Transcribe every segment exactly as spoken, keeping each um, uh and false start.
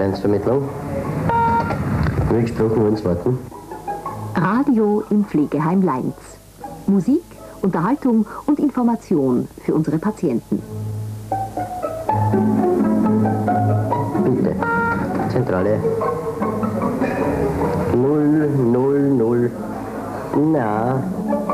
Leinzvermittlung. Wie gesprochen wollen Sie warten? Radio im Pflegeheim Leinz. Musik, Unterhaltung und Information für unsere Patienten. Bitte. Zentrale. Null, null, null. Na.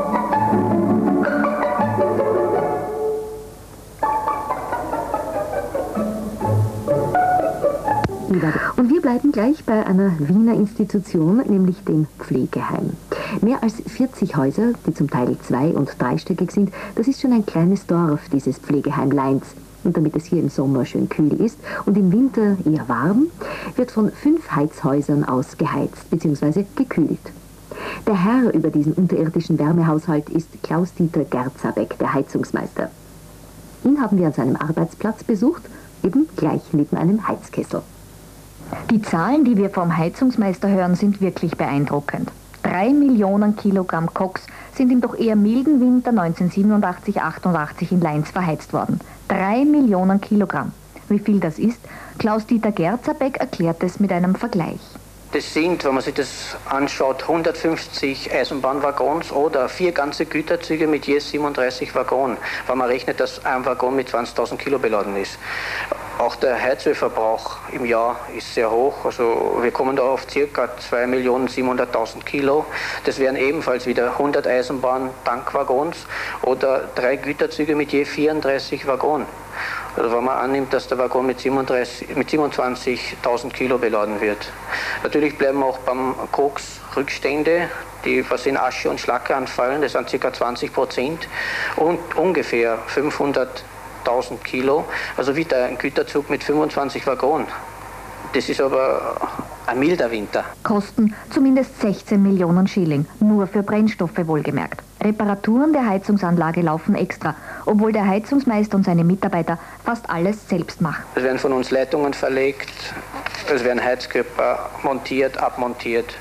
Und wir bleiben gleich bei einer Wiener Institution, nämlich dem Pflegeheim. Mehr als vierzig Häuser, die zum Teil zwei- und dreistöckig sind, das ist schon ein kleines Dorf, dieses Pflegeheim Leinz. Und damit es hier im Sommer schön kühl ist und im Winter eher warm, wird von fünf Heizhäusern aus geheizt bzw. gekühlt. Der Herr über diesen unterirdischen Wärmehaushalt ist Klaus-Dieter Gerzabeck, der Heizungsmeister. Ihn haben wir an seinem Arbeitsplatz besucht, eben gleich neben einem Heizkessel. Die Zahlen, die wir vom Heizungsmeister hören, sind wirklich beeindruckend. Drei Millionen Kilogramm Koks sind im doch eher milden Winter neunzehnhundertsiebenundachtzig achtundachtzig in Leinz verheizt worden. Drei Millionen Kilogramm. Wie viel das ist? Klaus-Dieter Gerzabeck erklärt es mit einem Vergleich. Das sind, wenn man sich das anschaut, hundertfünfzig Eisenbahnwaggons oder vier ganze Güterzüge mit je siebenunddreißig Waggonen, weil man rechnet, dass ein Waggon mit zwanzigtausend Kilo beladen ist. Auch der Heizölverbrauch im Jahr ist sehr hoch, also wir kommen da auf ca. zwei Millionen siebenhunderttausend Kilo. Das wären ebenfalls wieder hundert Eisenbahn-Tankwaggons oder drei Güterzüge mit je vierunddreißig Waggonen. Also wenn man annimmt, dass der Waggon mit, mit siebenundzwanzigtausend Kilo beladen wird. Natürlich bleiben auch beim Koks Rückstände, die was in Asche und Schlacke anfallen, das sind ca. zwanzig Prozent und ungefähr fünfhunderttausend Kilo, also wieder ein Güterzug mit fünfundzwanzig Waggonen. Das ist aber ein milder Winter. Kosten zumindest sechzehn Millionen Schilling, nur für Brennstoffe wohlgemerkt. Reparaturen der Heizungsanlage laufen extra, obwohl der Heizungsmeister und seine Mitarbeiter fast alles selbst machen. Es werden von uns Leitungen verlegt, es werden Heizkörper montiert, abmontiert.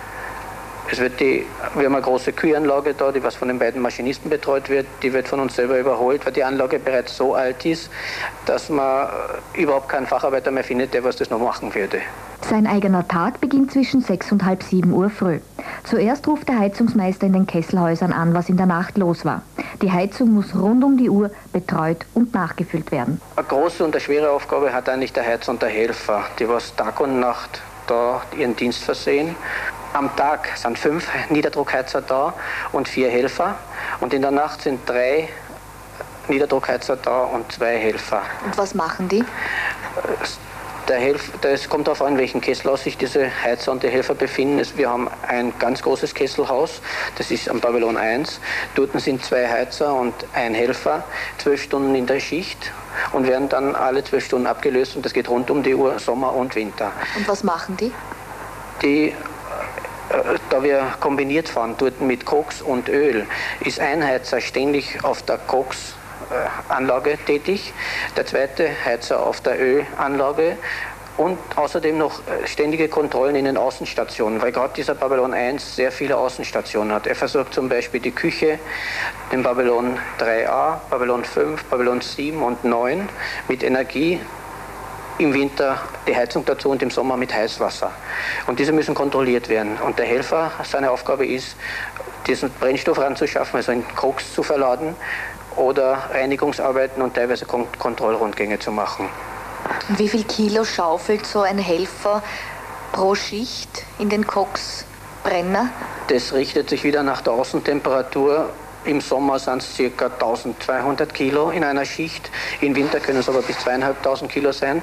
Es wird die, wir haben eine große Kühlanlage da, die was von den beiden Maschinisten betreut wird, die wird von uns selber überholt, weil die Anlage bereits so alt ist, dass man überhaupt keinen Facharbeiter mehr findet, der was das noch machen würde. Sein eigener Tag beginnt zwischen sechs und halb sieben Uhr früh. Zuerst ruft der Heizungsmeister in den Kesselhäusern an, was in der Nacht los war. Die Heizung muss rund um die Uhr betreut und nachgefüllt werden. Eine große und eine schwere Aufgabe hat eigentlich der Heizer und der Helfer, die was Tag und Nacht da ihren Dienst versehen. Am Tag sind fünf Niederdruckheizer da und vier Helfer. Und in der Nacht sind drei Niederdruckheizer da und zwei Helfer. Und was machen die? Der Helf, es kommt darauf an, in welchem Kesselhaus sich diese Heizer und die Helfer befinden. Wir haben ein ganz großes Kesselhaus, das ist am Pavillon eins. Dort sind zwei Heizer und ein Helfer, zwölf Stunden in der Schicht und werden dann alle zwölf Stunden abgelöst und das geht rund um die Uhr, Sommer und Winter. Und was machen die? Die Da wir kombiniert fahren, dort mit Koks und Öl, ist ein Heizer ständig auf der Koks-Anlage tätig, der zweite Heizer auf der Ölanlage und außerdem noch ständige Kontrollen in den Außenstationen, weil gerade dieser Pavillon eins sehr viele Außenstationen hat. Er versorgt zum Beispiel die Küche, den Pavillon drei a, Pavillon fünf, Pavillon sieben und neun mit Energie. Im Winter die Heizung dazu und im Sommer mit Heißwasser. Und diese müssen kontrolliert werden. Und der Helfer, seine Aufgabe ist, diesen Brennstoff ranzuschaffen, also in Koks zu verladen oder Reinigungsarbeiten und teilweise Kon Kontrollrundgänge zu machen. Und wie viel Kilo schaufelt so ein Helfer pro Schicht in den Koksbrenner? Das richtet sich wieder nach der Außentemperatur. Im Sommer sind es ca. eintausendzweihundert Kilo in einer Schicht. Im Winter können es aber bis zweitausendfünfhundert Kilo sein.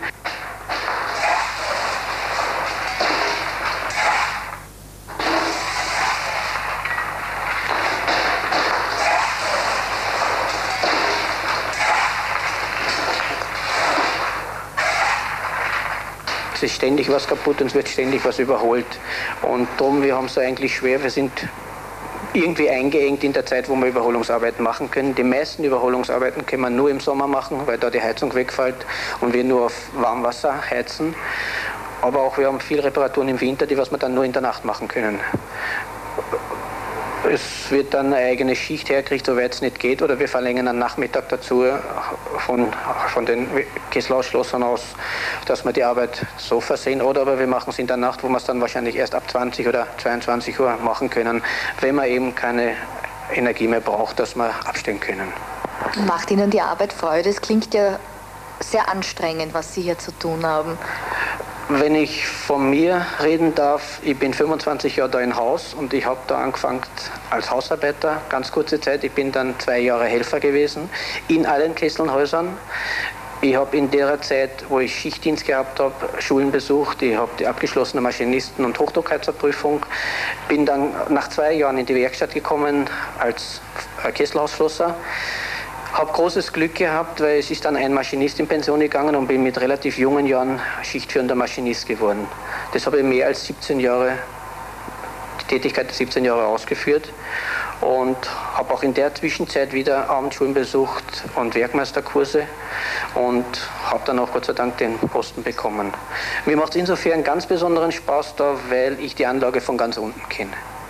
Es ist ständig was kaputt und es wird ständig was überholt. Und darum, wir haben es eigentlich schwer, wir sind irgendwie eingeengt in der Zeit, wo wir Überholungsarbeiten machen können. Die meisten Überholungsarbeiten können wir nur im Sommer machen, weil da die Heizung wegfällt und wir nur auf Warmwasser heizen. Aber auch wir haben viele Reparaturen im Winter, die was wir dann nur in der Nacht machen können. Es wird dann eine eigene Schicht hergekriegt, soweit es nicht geht, oder wir verlängern einen Nachmittag dazu von, von den Kesselausschlossern aus, dass wir die Arbeit so versehen, oder aber wir machen es in der Nacht, wo wir es dann wahrscheinlich erst ab zwanzig oder zweiundzwanzig Uhr machen können, wenn man eben keine Energie mehr braucht, dass wir abstellen können. Macht Ihnen die Arbeit Freude? Es klingt ja sehr anstrengend, was Sie hier zu tun haben. Wenn ich von mir reden darf, ich bin fünfundzwanzig Jahre da im Haus und ich habe da angefangen als Hausarbeiter, ganz kurze Zeit. Ich bin dann zwei Jahre Helfer gewesen in allen Kesselhäusern. Ich habe in der Zeit, wo ich Schichtdienst gehabt habe, Schulen besucht. Ich habe die abgeschlossene Maschinisten- und Hochdruckheizerprüfung. Bin dann nach zwei Jahren in die Werkstatt gekommen als Kesselhausschlosser. Habe großes Glück gehabt, weil es ist dann ein Maschinist in Pension gegangen und bin mit relativ jungen Jahren schichtführender Maschinist geworden. Das habe ich mehr als siebzehn Jahre, die Tätigkeit siebzehn Jahre ausgeführt und habe auch in der Zwischenzeit wieder Abendschulen besucht und Werkmeisterkurse und habe dann auch Gott sei Dank den Posten bekommen. Mir macht es insofern ganz besonderen Spaß da, weil ich die Anlage von ganz unten kenne.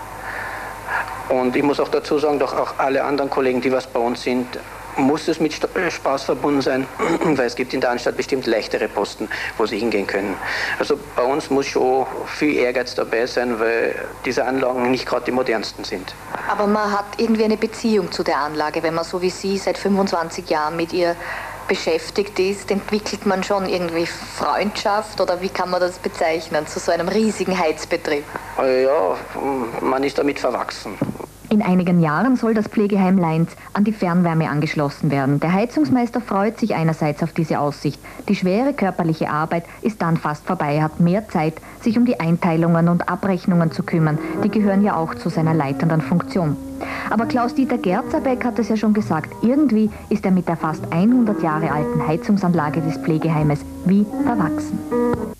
Und ich muss auch dazu sagen, doch auch alle anderen Kollegen, die was bei uns sind, muss es mit Spaß verbunden sein, weil es gibt in der Anstalt bestimmt leichtere Posten, wo sie hingehen können. Also bei uns muss schon viel Ehrgeiz dabei sein, weil diese Anlagen nicht gerade die modernsten sind. Aber man hat irgendwie eine Beziehung zu der Anlage, wenn man so wie Sie seit fünfundzwanzig Jahren mit ihr beschäftigt ist, entwickelt man schon irgendwie Freundschaft oder wie kann man das bezeichnen, zu so einem riesigen Heizbetrieb? Ja, man ist damit verwachsen. In einigen Jahren soll das Pflegeheim Lainz an die Fernwärme angeschlossen werden. Der Heizungsmeister freut sich einerseits auf diese Aussicht. Die schwere körperliche Arbeit ist dann fast vorbei. Er hat mehr Zeit, sich um die Einteilungen und Abrechnungen zu kümmern. Die gehören ja auch zu seiner leitenden Funktion. Aber Klaus-Dieter Gerzerbeck hat es ja schon gesagt, irgendwie ist er mit der fast hundert Jahre alten Heizungsanlage des Pflegeheimes wie verwachsen.